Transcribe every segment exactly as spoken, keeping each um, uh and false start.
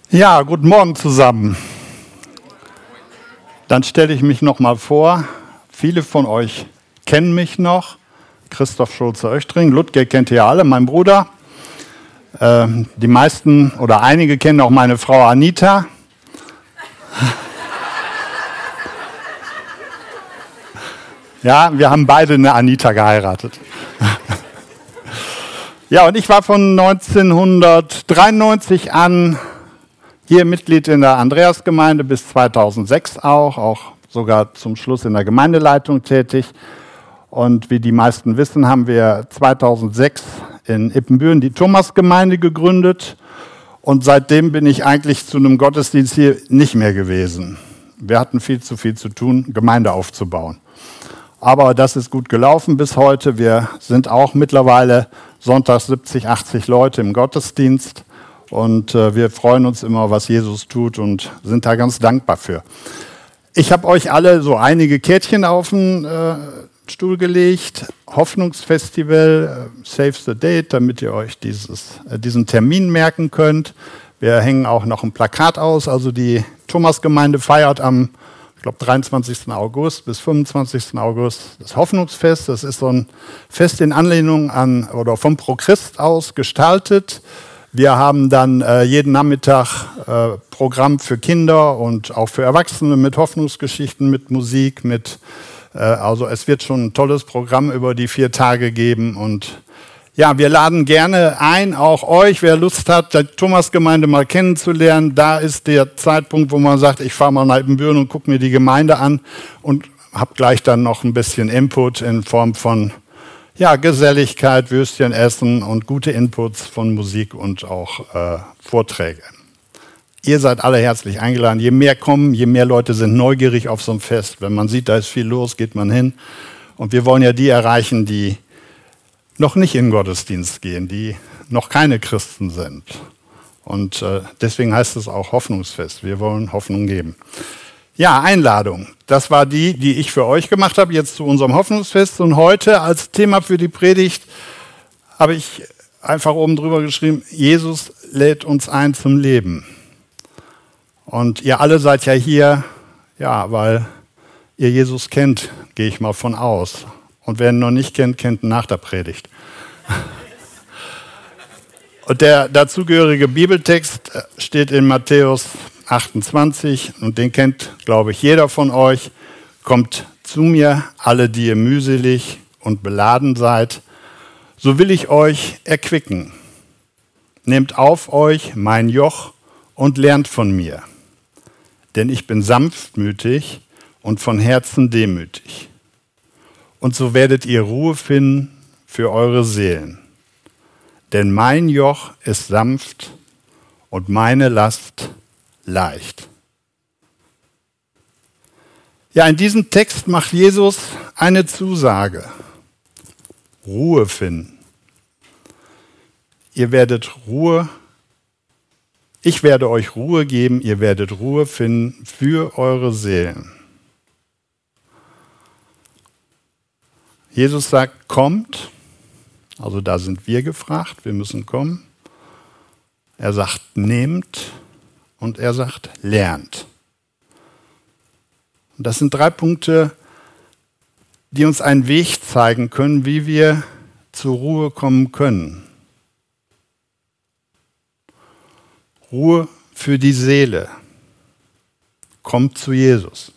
Ja, guten Morgen zusammen. Dann stelle ich mich noch mal vor. Viele von euch kennen mich noch. Christoph Schulze-Oechtring, Ludger kennt ihr ja alle, mein Bruder. Ähm, die meisten oder einige kennen auch meine Frau Anita. Ja, wir haben beide eine Anita geheiratet. Ja, und ich war von neunzehnhundertdreiundneunzig an hier Mitglied in der Andreasgemeinde, bis zweitausendsechs auch, auch sogar zum Schluss in der Gemeindeleitung tätig. Und wie die meisten wissen, haben wir zweitausendsechs in Ippenbüren die Thomasgemeinde gegründet. Und seitdem bin ich eigentlich zu einem Gottesdienst hier nicht mehr gewesen. Wir hatten viel zu viel zu tun, Gemeinde aufzubauen. Aber das ist gut gelaufen bis heute. Wir sind auch mittlerweile sonntags siebzig, achtzig Leute im Gottesdienst. Und äh, wir freuen uns immer, was Jesus tut und sind da ganz dankbar für. Ich habe euch alle so einige Kärtchen auf den äh, Stuhl gelegt. Hoffnungsfestival, äh, Save the Date, damit ihr euch dieses, äh, diesen Termin merken könnt. Wir hängen auch noch ein Plakat aus. Also die Thomasgemeinde feiert am, ich glaube, dreiundzwanzigsten August bis fünfundzwanzigsten August das Hoffnungsfest. Das ist so ein Fest in Anlehnung an oder vom Pro-Christ aus gestaltet. Wir haben dann äh, jeden Nachmittag äh, Programm für Kinder und auch für Erwachsene mit Hoffnungsgeschichten, mit Musik, mit äh, also es wird schon ein tolles Programm über die vier Tage geben. Und ja, wir laden gerne ein, auch euch, wer Lust hat, die Thomasgemeinde mal kennenzulernen. Da ist der Zeitpunkt, wo man sagt, ich fahre mal nach Ippenbüren und gucke mir die Gemeinde an und habe gleich dann noch ein bisschen Input in Form von ja, Geselligkeit, Würstchen essen und gute Inputs von Musik und auch äh, Vorträge. Ihr seid alle herzlich eingeladen. Je mehr kommen, je mehr Leute sind neugierig auf so ein Fest. Wenn man sieht, da ist viel los, geht man hin. Und wir wollen ja die erreichen, die noch nicht in den Gottesdienst gehen, die noch keine Christen sind. Und äh, deswegen heißt es auch Hoffnungsfest. Wir wollen Hoffnung geben. Ja, Einladung. Das war die, die ich für euch gemacht habe, jetzt zu unserem Hoffnungsfest. Und heute als Thema für die Predigt habe ich einfach oben drüber geschrieben, Jesus lädt uns ein zum Leben. Und ihr alle seid ja hier, ja, weil ihr Jesus kennt, gehe ich mal von aus. Und wer ihn noch nicht kennt, kennt ihn nach der Predigt. Und der dazugehörige Bibeltext steht in Matthäus achtundzwanzig, und den kennt, glaube ich, jeder von euch. Kommt zu mir, alle, die ihr mühselig und beladen seid, so will ich euch erquicken. Nehmt auf euch mein Joch und lernt von mir, denn ich bin sanftmütig und von Herzen demütig. Und so werdet ihr Ruhe finden für eure Seelen. Denn mein Joch ist sanft und meine Last leicht. Ja, in diesem Text macht Jesus eine Zusage. Ruhe finden. Ihr werdet Ruhe, ich werde euch Ruhe geben, ihr werdet Ruhe finden für eure Seelen. Jesus sagt, kommt, also da sind wir gefragt, wir müssen kommen. Er sagt, nehmt. Und er sagt, lernt. Und das sind drei Punkte, die uns einen Weg zeigen können, wie wir zur Ruhe kommen können. Ruhe für die Seele. Kommt zu Jesus.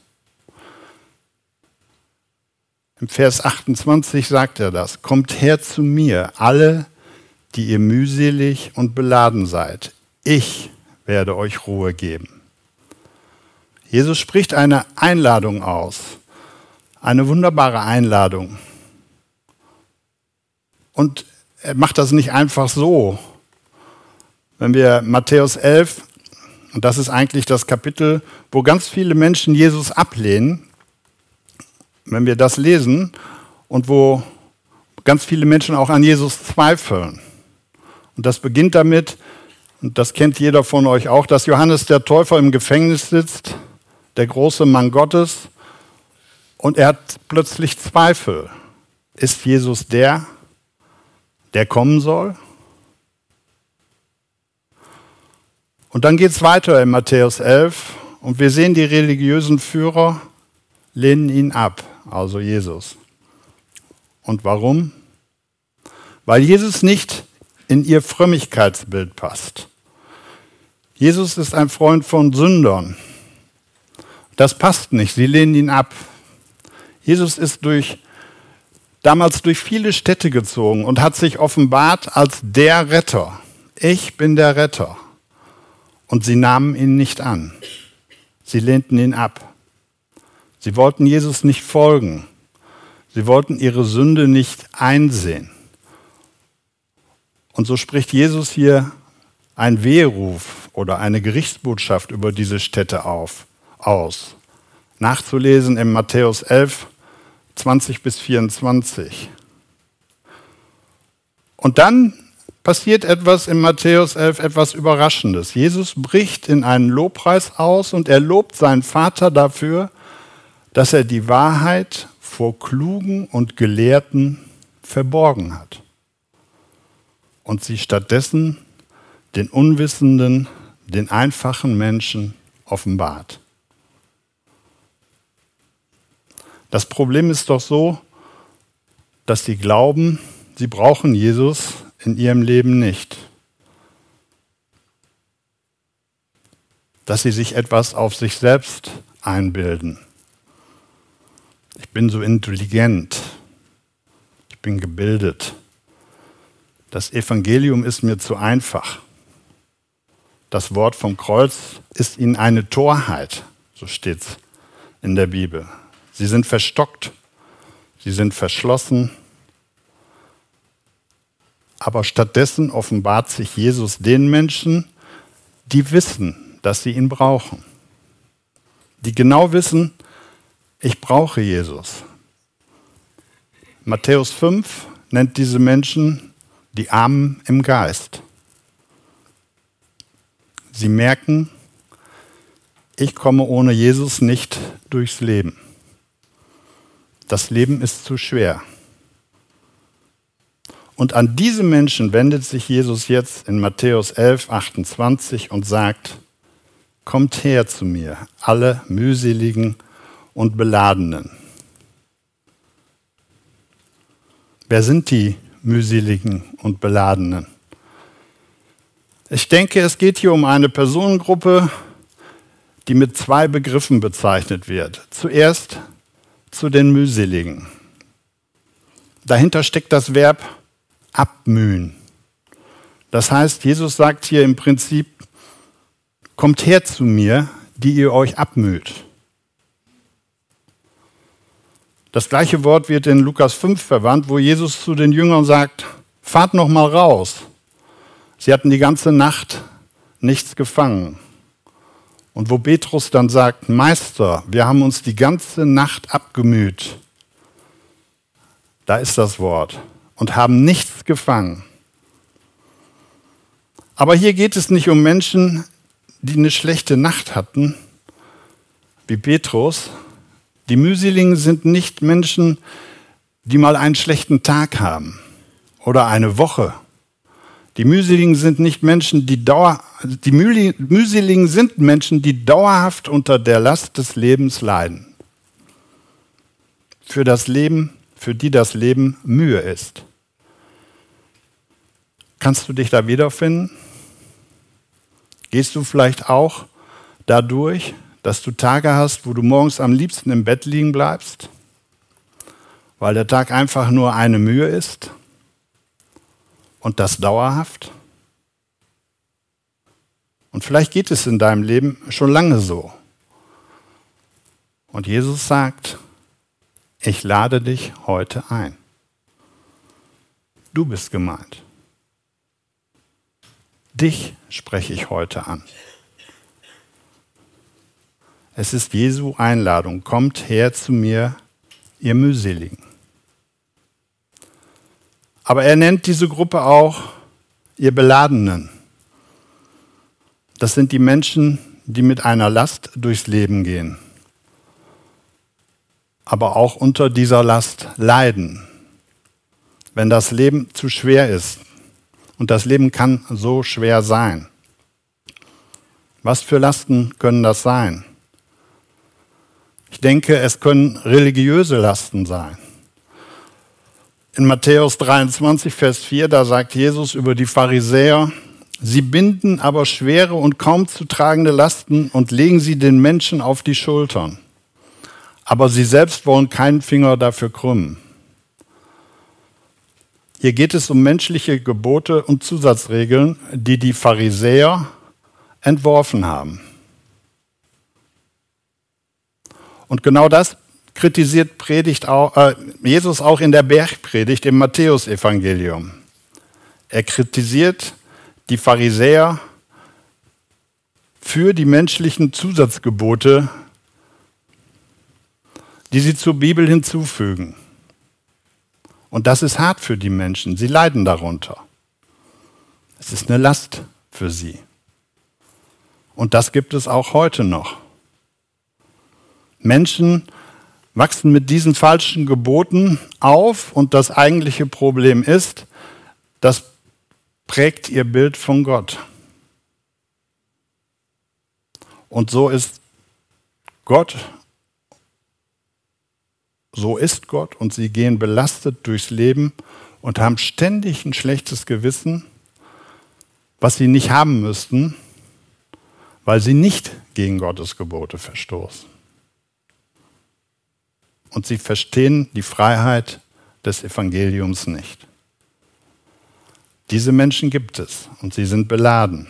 Im Vers achtundzwanzig sagt er das. Kommt her zu mir, alle, die ihr mühselig und beladen seid. Ich werde euch Ruhe geben. Jesus spricht eine Einladung aus, eine wunderbare Einladung. Und er macht das nicht einfach so. Wenn wir Matthäus elf, und das ist eigentlich das Kapitel, wo ganz viele Menschen Jesus ablehnen, wenn wir das lesen und wo ganz viele Menschen auch an Jesus zweifeln. Und das beginnt damit, und das kennt jeder von euch auch, dass Johannes der Täufer im Gefängnis sitzt, der große Mann Gottes, und er hat plötzlich Zweifel. Ist Jesus der, der kommen soll? Und dann geht es weiter in Matthäus elf und wir sehen, die religiösen Führer lehnen ihn ab, also Jesus. Und warum? Weil Jesus nicht in ihr Frömmigkeitsbild passt. Jesus ist ein Freund von Sündern. Das passt nicht, sie lehnen ihn ab. Jesus ist durch, damals durch viele Städte gezogen und hat sich offenbart als der Retter. Ich bin der Retter. Und sie nahmen ihn nicht an. Sie lehnten ihn ab. Sie wollten Jesus nicht folgen. Sie wollten ihre Sünde nicht einsehen. Und so spricht Jesus hier einen Weheruf oder eine Gerichtsbotschaft über diese Städte auf, aus. Nachzulesen in Matthäus elf, zwanzig bis vierundzwanzig. Und dann passiert etwas in Matthäus elf, etwas Überraschendes. Jesus bricht in einen Lobpreis aus und er lobt seinen Vater dafür, dass er die Wahrheit vor Klugen und Gelehrten verborgen hat und sie stattdessen den Unwissenden, den einfachen Menschen offenbart. Das Problem ist doch so, dass sie glauben, sie brauchen Jesus in ihrem Leben nicht. Dass sie sich etwas auf sich selbst einbilden. Ich bin so intelligent. Ich bin gebildet. Das Evangelium ist mir zu einfach. Das Wort vom Kreuz ist ihnen eine Torheit, so steht es in der Bibel. Sie sind verstockt, sie sind verschlossen. Aber stattdessen offenbart sich Jesus den Menschen, die wissen, dass sie ihn brauchen. Die genau wissen, ich brauche Jesus. Matthäus fünf nennt diese Menschen die Armen im Geist. Sie merken, ich komme ohne Jesus nicht durchs Leben. Das Leben ist zu schwer. Und an diese Menschen wendet sich Jesus jetzt in Matthäus elf, achtundzwanzig und sagt, kommt her zu mir, alle mühseligen und Beladenen. Wer sind die mühseligen und Beladenen? Ich denke, es geht hier um eine Personengruppe, die mit zwei Begriffen bezeichnet wird. Zuerst zu den Mühseligen. Dahinter steckt das Verb abmühen. Das heißt, Jesus sagt hier im Prinzip, kommt her zu mir, die ihr euch abmüht. Das gleiche Wort wird in Lukas fünf verwandt, wo Jesus zu den Jüngern sagt, fahrt noch mal raus. Sie hatten die ganze Nacht nichts gefangen. Und wo Petrus dann sagt, Meister, wir haben uns die ganze Nacht abgemüht. Da ist das Wort. Und haben nichts gefangen. Aber hier geht es nicht um Menschen, die eine schlechte Nacht hatten, wie Petrus. Die Mühseligen sind nicht Menschen, die mal einen schlechten Tag haben oder eine Woche. Die Mühseligen sind nicht Menschen, die dauer, die Mühseligen sind Menschen, die dauerhaft unter der Last des Lebens leiden. Für das Leben, für die das Leben Mühe ist. Kannst du dich da wiederfinden? Gehst du vielleicht auch dadurch, dass du Tage hast, wo du morgens am liebsten im Bett liegen bleibst, weil der Tag einfach nur eine Mühe ist und das dauerhaft? Und vielleicht geht es in deinem Leben schon lange so. Und Jesus sagt, ich lade dich heute ein. Du bist gemeint. Dich spreche ich heute an. Es ist Jesu Einladung. Kommt her zu mir, ihr Mühseligen. Aber er nennt diese Gruppe auch ihr Beladenen. Das sind die Menschen, die mit einer Last durchs Leben gehen, aber auch unter dieser Last leiden, wenn das Leben zu schwer ist. Und das Leben kann so schwer sein. Was für Lasten können das sein? Ich denke, es können religiöse Lasten sein. In Matthäus dreiundzwanzig, Vers vier, da sagt Jesus über die Pharisäer: Sie binden aber schwere und kaum zu tragende Lasten und legen sie den Menschen auf die Schultern. Aber sie selbst wollen keinen Finger dafür krümmen. Hier geht es um menschliche Gebote und Zusatzregeln, die die Pharisäer entworfen haben. Und genau das kritisiert Predigt auch, äh, Jesus auch in der Bergpredigt im Matthäusevangelium. Er kritisiert die Pharisäer für die menschlichen Zusatzgebote, die sie zur Bibel hinzufügen. Und das ist hart für die Menschen. Sie leiden darunter. Es ist eine Last für sie. Und das gibt es auch heute noch. Menschen wachsen mit diesen falschen Geboten auf und das eigentliche Problem ist, das prägt ihr Bild von Gott. Und so ist Gott, so ist Gott und sie gehen belastet durchs Leben und haben ständig ein schlechtes Gewissen, was sie nicht haben müssten, weil sie nicht gegen Gottes Gebote verstoßen. Und sie verstehen die Freiheit des Evangeliums nicht. Diese Menschen gibt es und sie sind beladen.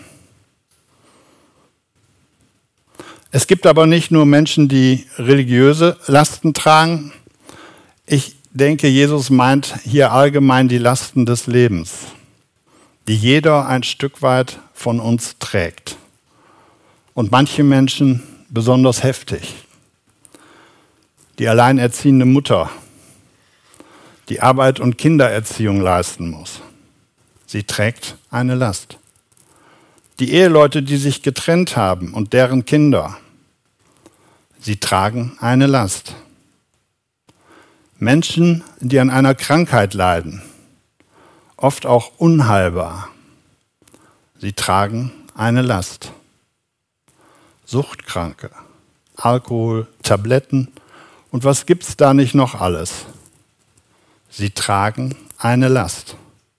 Es gibt aber nicht nur Menschen, die religiöse Lasten tragen. Ich denke, Jesus meint hier allgemein die Lasten des Lebens, die jeder ein Stück weit von uns trägt. Und manche Menschen besonders heftig. Die alleinerziehende Mutter, die Arbeit und Kindererziehung leisten muss. Sie trägt eine Last. Die Eheleute, die sich getrennt haben und deren Kinder, sie tragen eine Last. Menschen, die an einer Krankheit leiden, oft auch unheilbar, sie tragen eine Last. Suchtkranke, Alkohol, Tabletten und was gibt's da nicht noch alles? Sie tragen eine Last.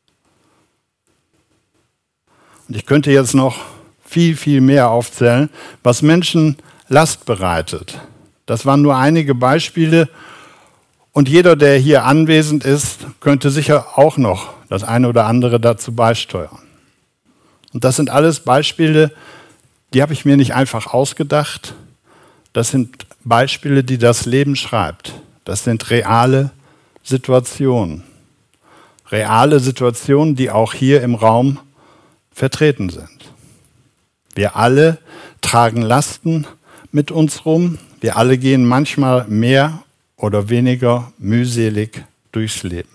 Und ich könnte jetzt noch viel, viel mehr aufzählen, was Menschen Last bereitet. Das waren nur einige Beispiele. Und jeder, der hier anwesend ist, könnte sicher auch noch das eine oder andere dazu beisteuern. Und das sind alles Beispiele, die habe ich mir nicht einfach ausgedacht. Das sind Beispiele, die das Leben schreibt. Das sind reale Situationen. Reale Situationen, die auch hier im Raum vertreten sind. Wir alle tragen Lasten mit uns rum. Wir alle gehen manchmal mehr oder weniger mühselig durchs Leben.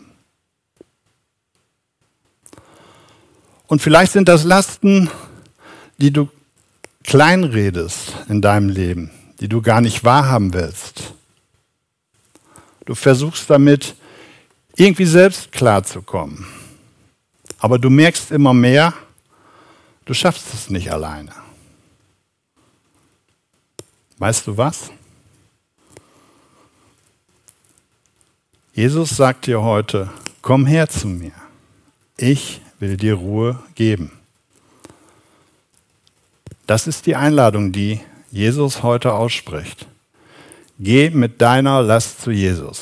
Und vielleicht sind das Lasten, die du kleinredest in deinem Leben, die du gar nicht wahrhaben willst. Du versuchst damit, irgendwie selbst klarzukommen. Aber du merkst immer mehr, du schaffst es nicht alleine. Weißt du was? Jesus sagt dir heute, komm her zu mir. Ich will dir Ruhe geben. Das ist die Einladung, die Jesus heute ausspricht. Geh mit deiner Last zu Jesus.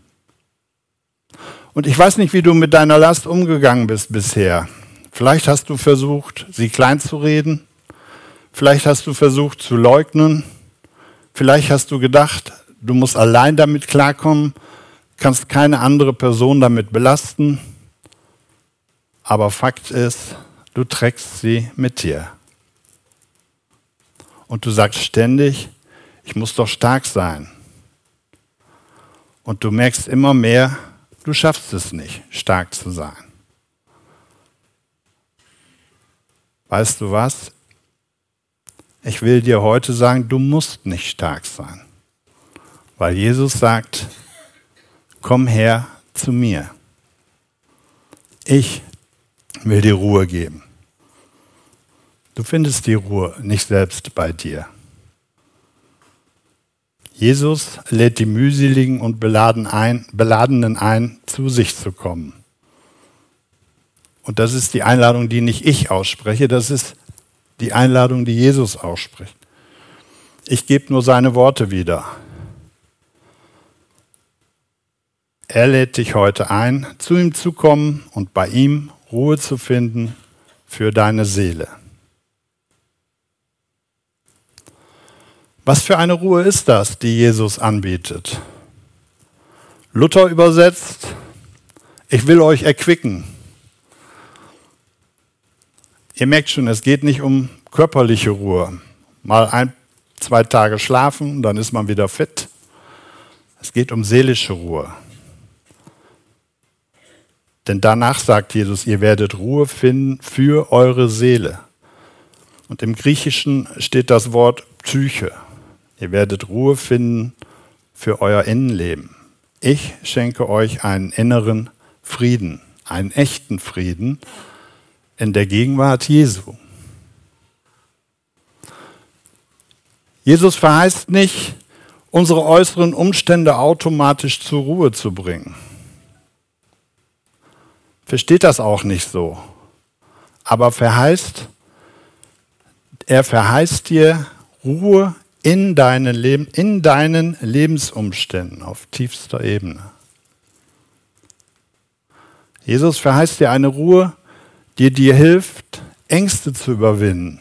Und ich weiß nicht, wie du mit deiner Last umgegangen bist bisher. Vielleicht hast du versucht, sie klein zu reden. Vielleicht hast du versucht zu leugnen. Vielleicht hast du gedacht, du musst allein damit klarkommen, kannst keine andere Person damit belasten. Aber Fakt ist, du trägst sie mit dir. Und du sagst ständig, ich muss doch stark sein. Und du merkst immer mehr, du schaffst es nicht, stark zu sein. Weißt du was? Ich will dir heute sagen, du musst nicht stark sein. Weil Jesus sagt, komm her zu mir. Ich will dir Ruhe geben. Du findest die Ruhe nicht selbst bei dir. Jesus lädt die mühseligen und beladen ein, Beladenen ein, zu sich zu kommen. Und das ist die Einladung, die nicht ich ausspreche, das ist die Einladung, die Jesus ausspricht. Ich gebe nur seine Worte wieder. Er lädt dich heute ein, zu ihm zu kommen und bei ihm Ruhe zu finden für deine Seele. Was für eine Ruhe ist das, die Jesus anbietet? Luther übersetzt, ich will euch erquicken. Ihr merkt schon, es geht nicht um körperliche Ruhe. Mal ein, zwei Tage schlafen, dann ist man wieder fit. Es geht um seelische Ruhe. Denn danach sagt Jesus, ihr werdet Ruhe finden für eure Seele. Und im Griechischen steht das Wort Psyche. Ihr werdet Ruhe finden für euer Innenleben. Ich schenke euch einen inneren Frieden, einen echten Frieden in der Gegenwart Jesu. Jesus verheißt nicht, unsere äußeren Umstände automatisch zur Ruhe zu bringen. Versteht das auch nicht so. Aber verheißt, er verheißt dir Ruhe in deinen, Leben, in deinen Lebensumständen auf tiefster Ebene. Jesus verheißt dir eine Ruhe, die dir hilft, Ängste zu überwinden.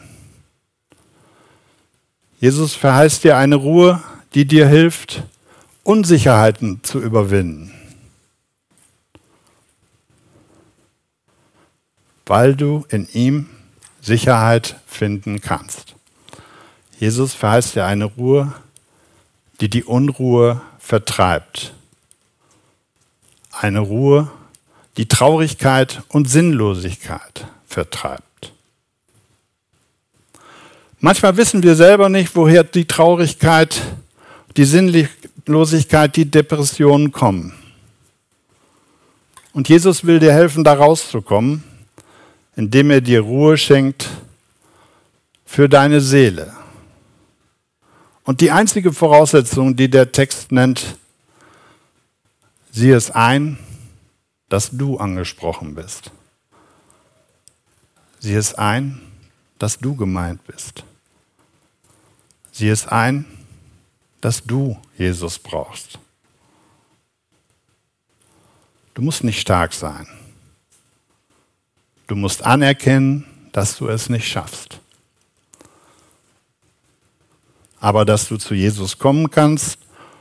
Jesus verheißt dir eine Ruhe, die dir hilft, Unsicherheiten zu überwinden. Weil du in ihm Sicherheit finden kannst. Jesus verheißt dir eine Ruhe, die die Unruhe vertreibt. Eine Ruhe, die Traurigkeit und Sinnlosigkeit vertreibt. Manchmal wissen wir selber nicht, woher die Traurigkeit, die Sinnlosigkeit, die Depressionen kommen. Und Jesus will dir helfen, da rauszukommen, indem er dir Ruhe schenkt für deine Seele. Und die einzige Voraussetzung, die der Text nennt, sieh es ein, dass du angesprochen bist. Sieh es ein, dass du gemeint bist. Sieh es ein, dass du Jesus brauchst. Du musst nicht stark sein. Du musst anerkennen, dass du es nicht schaffst. Aber dass du zu Jesus kommen kannst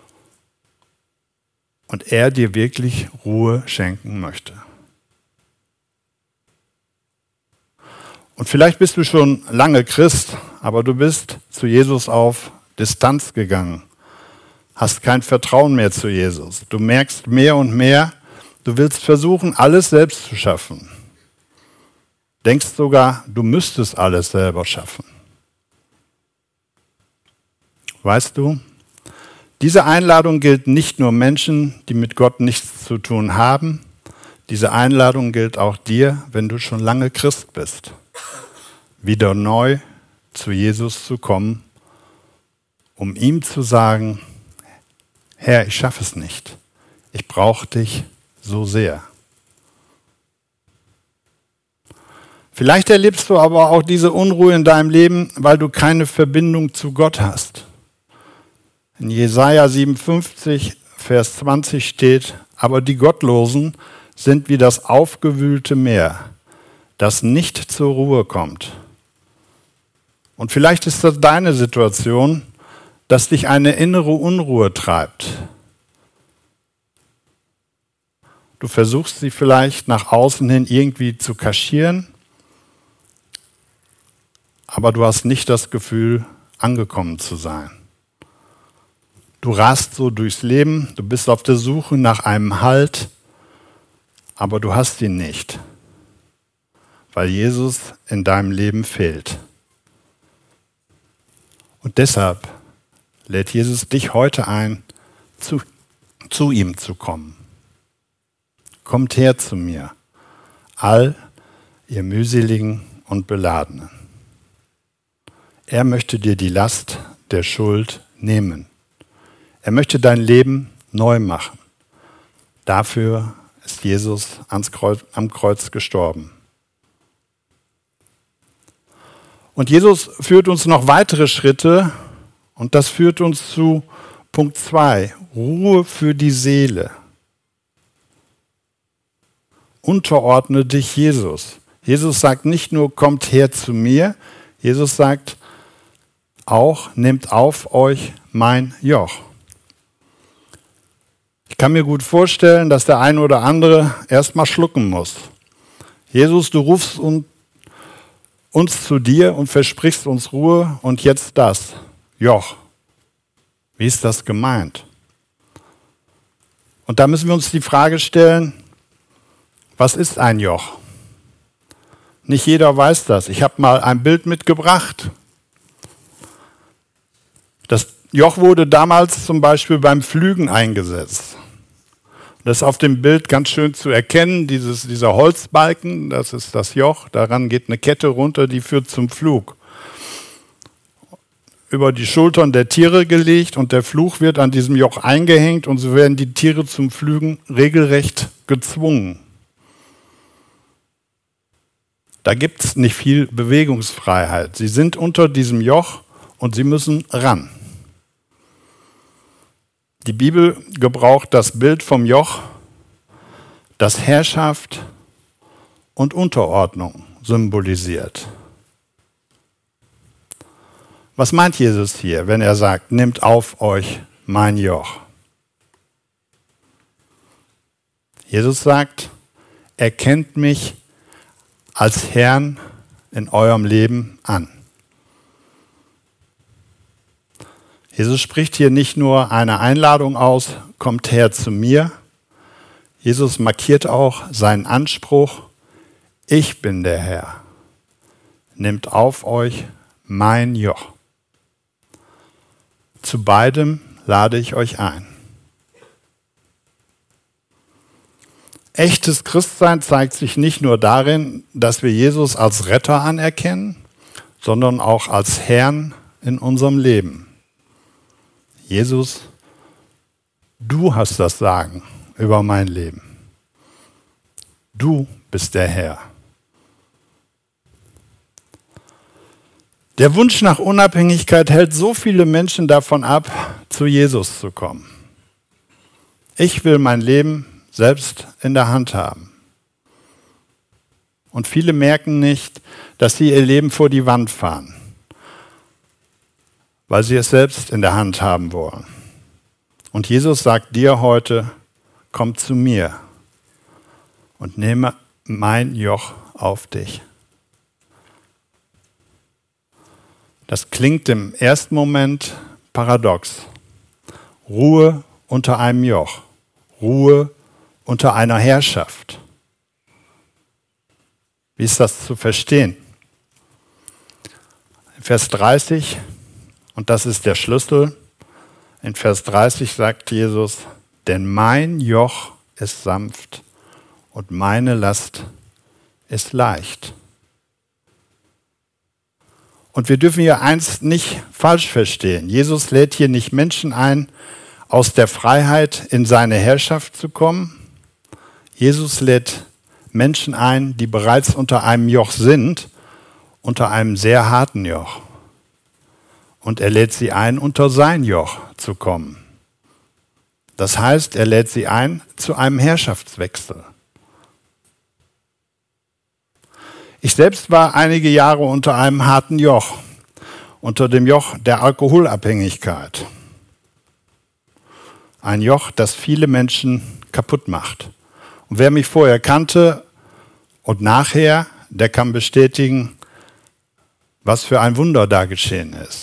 und er dir wirklich Ruhe schenken möchte. Und vielleicht bist du schon lange Christ, aber du bist zu Jesus auf Distanz gegangen, hast kein Vertrauen mehr zu Jesus. Du merkst mehr und mehr, du willst versuchen, alles selbst zu schaffen. Denkst sogar, du müsstest alles selber schaffen. Weißt du, diese Einladung gilt nicht nur Menschen, die mit Gott nichts zu tun haben. Diese Einladung gilt auch dir, wenn du schon lange Christ bist. Wieder neu zu Jesus zu kommen, um ihm zu sagen, Herr, ich schaffe es nicht. Ich brauche dich so sehr. Vielleicht erlebst du aber auch diese Unruhe in deinem Leben, weil du keine Verbindung zu Gott hast. In Jesaja siebenundfünfzig, Vers zwanzig steht, aber die Gottlosen sind wie das aufgewühlte Meer, das nicht zur Ruhe kommt. Und vielleicht ist das deine Situation, dass dich eine innere Unruhe treibt. Du versuchst sie vielleicht nach außen hin irgendwie zu kaschieren, aber du hast nicht das Gefühl, angekommen zu sein. Du rast so durchs Leben, du bist auf der Suche nach einem Halt, aber du hast ihn nicht, weil Jesus in deinem Leben fehlt. Und deshalb lädt Jesus dich heute ein, zu, zu ihm zu kommen. Kommt her zu mir, all ihr mühseligen und Beladenen. Er möchte dir die Last der Schuld nehmen. Er möchte dein Leben neu machen. Dafür ist Jesus ans Kreuz, am Kreuz gestorben. Und Jesus führt uns noch weitere Schritte und das führt uns zu Punkt zwei, Ruhe für die Seele. Unterordne dich Jesus. Jesus sagt nicht nur, kommt her zu mir, Jesus sagt auch, nehmt auf euch mein Joch. Ich kann mir gut vorstellen, dass der eine oder andere erstmal schlucken muss. Jesus, du rufst uns zu dir und versprichst uns Ruhe und jetzt das, Joch. Wie ist das gemeint? Und da müssen wir uns die Frage stellen, was ist ein Joch? Nicht jeder weiß das. Ich habe mal ein Bild mitgebracht. Das Joch wurde damals zum Beispiel beim Pflügen eingesetzt. Das ist auf dem Bild ganz schön zu erkennen, dieses, dieser Holzbalken, das ist das Joch, daran geht eine Kette runter, die führt zum Pflug. Über die Schultern der Tiere gelegt und der Pflug wird an diesem Joch eingehängt und so werden die Tiere zum Pflügen regelrecht gezwungen. Da gibt es nicht viel Bewegungsfreiheit. Sie sind unter diesem Joch und sie müssen ran. Die Bibel gebraucht das Bild vom Joch, das Herrschaft und Unterordnung symbolisiert. Was meint Jesus hier, wenn er sagt, nehmt auf euch mein Joch? Jesus sagt, erkennt mich als Herrn in eurem Leben an. Jesus spricht hier nicht nur eine Einladung aus, kommt her zu mir. Jesus markiert auch seinen Anspruch, ich bin der Herr. Nehmt auf euch mein Joch. Zu beidem lade ich euch ein. Echtes Christsein zeigt sich nicht nur darin, dass wir Jesus als Retter anerkennen, sondern auch als Herrn in unserem Leben. Jesus, du hast das Sagen über mein Leben. Du bist der Herr. Der Wunsch nach Unabhängigkeit hält so viele Menschen davon ab, zu Jesus zu kommen. Ich will mein Leben selbst in der Hand haben. Und viele merken nicht, dass sie ihr Leben vor die Wand fahren, weil sie es selbst in der Hand haben wollen. Und Jesus sagt dir heute, komm zu mir und nehme mein Joch auf dich. Das klingt im ersten Moment paradox. Ruhe unter einem Joch, Ruhe unter einer Herrschaft. Wie ist das zu verstehen? In Vers dreißig, und das ist der Schlüssel, in Vers dreißig sagt Jesus, denn mein Joch ist sanft und meine Last ist leicht. Und wir dürfen hier eins nicht falsch verstehen. Jesus lädt hier nicht Menschen ein, aus der Freiheit in seine Herrschaft zu kommen. Jesus lädt Menschen ein, die bereits unter einem Joch sind, unter einem sehr harten Joch. Und er lädt sie ein, unter sein Joch zu kommen. Das heißt, er lädt sie ein zu einem Herrschaftswechsel. Ich selbst war einige Jahre unter einem harten Joch, unter dem Joch der Alkoholabhängigkeit. Ein Joch, das viele Menschen kaputt macht. Und wer mich vorher kannte und nachher, der kann bestätigen, was für ein Wunder da geschehen ist.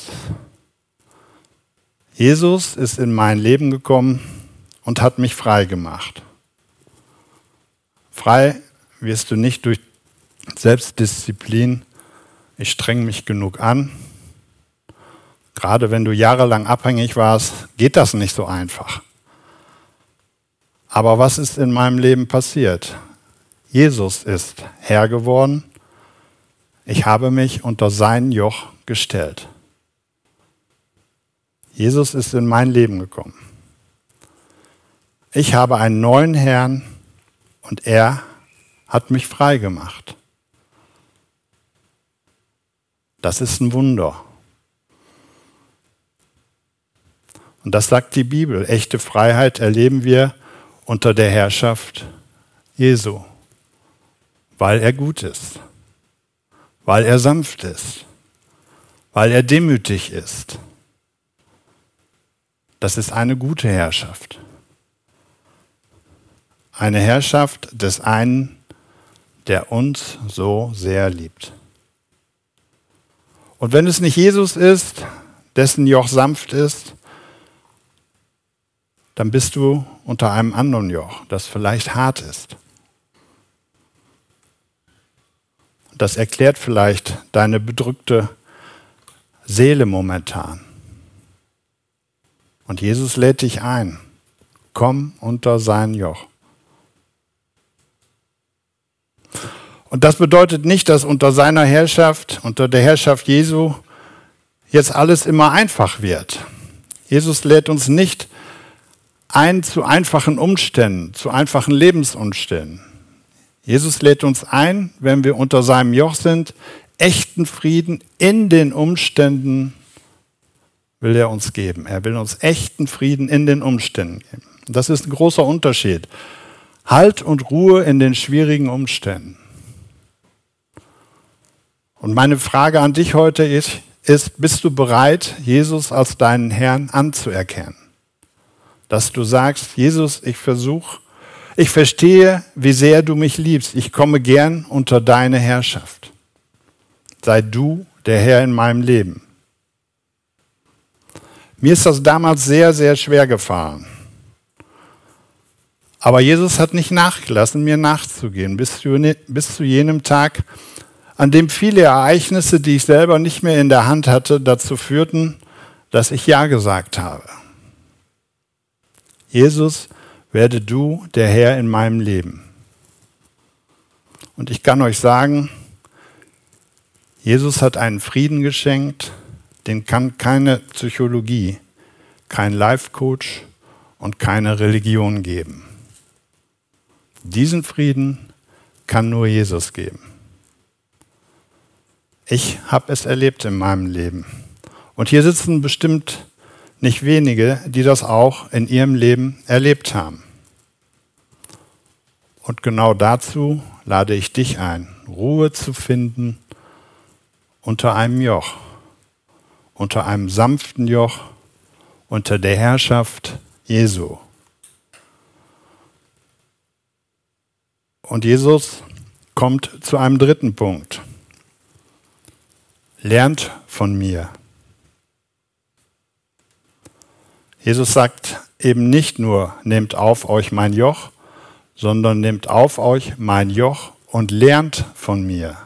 Jesus ist in mein Leben gekommen und hat mich frei gemacht. Frei wirst du nicht durch Selbstdisziplin, ich streng mich genug an. Gerade wenn du jahrelang abhängig warst, geht das nicht so einfach. Aber was ist in meinem Leben passiert? Jesus ist Herr geworden. Ich habe mich unter sein Joch gestellt. Jesus ist in mein Leben gekommen. Ich habe einen neuen Herrn und er hat mich frei gemacht. Das ist ein Wunder. Und das sagt die Bibel. Echte Freiheit erleben wir unter der Herrschaft Jesu, weil er gut ist, weil er sanft ist, weil er demütig ist. Das ist eine gute Herrschaft. Eine Herrschaft des einen, der uns so sehr liebt. Und wenn es nicht Jesus ist, dessen Joch sanft ist, dann bist du unter einem anderen Joch, das vielleicht hart ist. Das erklärt vielleicht deine bedrückte Seele momentan. Und Jesus lädt dich ein. Komm unter sein Joch. Und das bedeutet nicht, dass unter seiner Herrschaft, unter der Herrschaft Jesu, jetzt alles immer einfach wird. Jesus lädt uns nicht ein zu einfachen Umständen, zu einfachen Lebensumständen. Jesus lädt uns ein, wenn wir unter seinem Joch sind, echten Frieden in den Umständen will er uns geben. Er will uns echten Frieden in den Umständen geben. Das ist ein großer Unterschied. Halt und Ruhe in den schwierigen Umständen. Und meine Frage an dich heute ist, ist, bist du bereit, Jesus als deinen Herrn anzuerkennen? Dass du sagst, Jesus, ich versuche, ich verstehe, wie sehr du mich liebst. Ich komme gern unter deine Herrschaft. Sei du der Herr in meinem Leben. Mir ist das damals sehr, sehr schwer gefallen. Aber Jesus hat nicht nachgelassen, mir nachzugehen, bis zu, bis zu jenem Tag, an dem viele Ereignisse, die ich selber nicht mehr in der Hand hatte, dazu führten, dass ich Ja gesagt habe. Jesus, werde du der Herr in meinem Leben. Und ich kann euch sagen, Jesus hat einen Frieden geschenkt, den kann keine Psychologie, kein Life-Coach und keine Religion geben. Diesen Frieden kann nur Jesus geben. Ich habe es erlebt in meinem Leben. Und hier sitzen bestimmt nicht wenige, die das auch in ihrem Leben erlebt haben. Und genau dazu lade ich dich ein, Ruhe zu finden unter einem Joch, unter einem sanften Joch, unter der Herrschaft Jesu. Und Jesus kommt zu einem dritten Punkt. Lernt von mir. Jesus sagt eben nicht nur, nehmt auf euch mein Joch, sondern nehmt auf euch mein Joch und lernt von mir.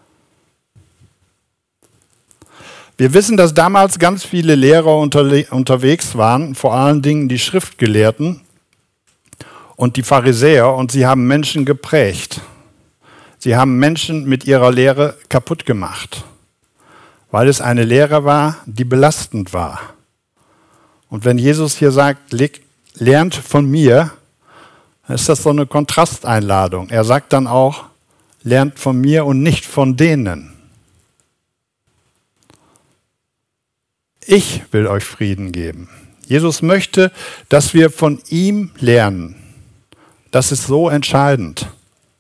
Wir wissen, dass damals ganz viele Lehrer unterle- unterwegs waren, vor allen Dingen die Schriftgelehrten und die Pharisäer, und sie haben Menschen geprägt. Sie haben Menschen mit ihrer Lehre kaputt gemacht, weil es eine Lehre war, die belastend war. Und wenn Jesus hier sagt, lernt von mir, dann ist das so eine Kontrasteinladung. Er sagt dann auch, lernt von mir und nicht von denen. Ich will euch Frieden geben. Jesus möchte, dass wir von ihm lernen. Das ist so entscheidend.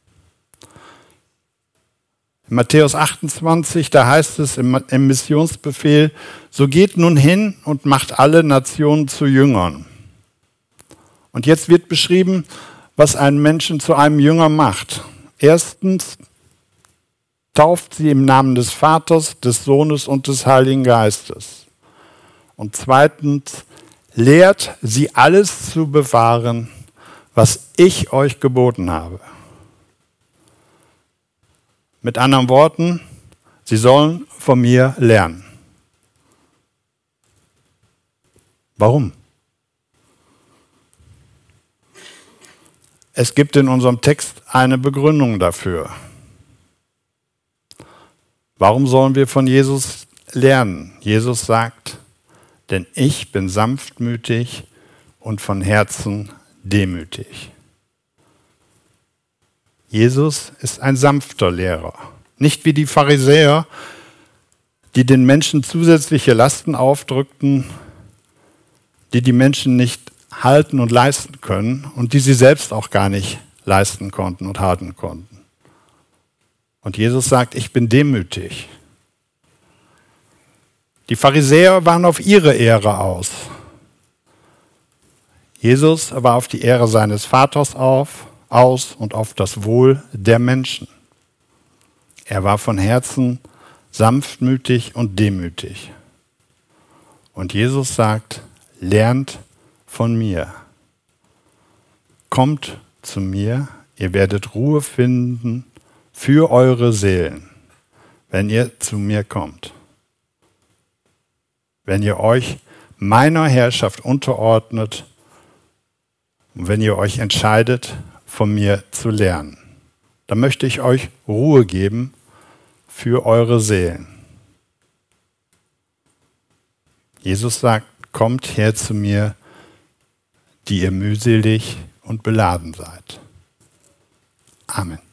In Matthäus achtundzwanzig, da heißt es im, im Missionsbefehl, so geht nun hin und macht alle Nationen zu Jüngern. Und jetzt wird beschrieben, was einen Menschen zu einem Jünger macht. Erstens, tauft sie im Namen des Vaters, des Sohnes und des Heiligen Geistes. Und zweitens, lehrt sie alles zu bewahren, was ich euch geboten habe. Mit anderen Worten, sie sollen von mir lernen. Warum? Es gibt in unserem Text eine Begründung dafür. Warum sollen wir von Jesus lernen? Jesus sagt, denn ich bin sanftmütig und von Herzen demütig. Jesus ist ein sanfter Lehrer, nicht wie die Pharisäer, die den Menschen zusätzliche Lasten aufdrückten, die die Menschen nicht halten und leisten können und die sie selbst auch gar nicht leisten konnten und halten konnten. Und Jesus sagt, ich bin demütig. Die Pharisäer waren auf ihre Ehre aus. Jesus war auf die Ehre seines Vaters auf, aus und auf das Wohl der Menschen. Er war von Herzen sanftmütig und demütig. Und Jesus sagt, lernt von mir. Kommt zu mir, ihr werdet Ruhe finden für eure Seelen, wenn ihr zu mir kommt. Wenn ihr euch meiner Herrschaft unterordnet und wenn ihr euch entscheidet, von mir zu lernen, dann möchte ich euch Ruhe geben für eure Seelen. Jesus sagt, kommt her zu mir, die ihr mühselig und beladen seid. Amen.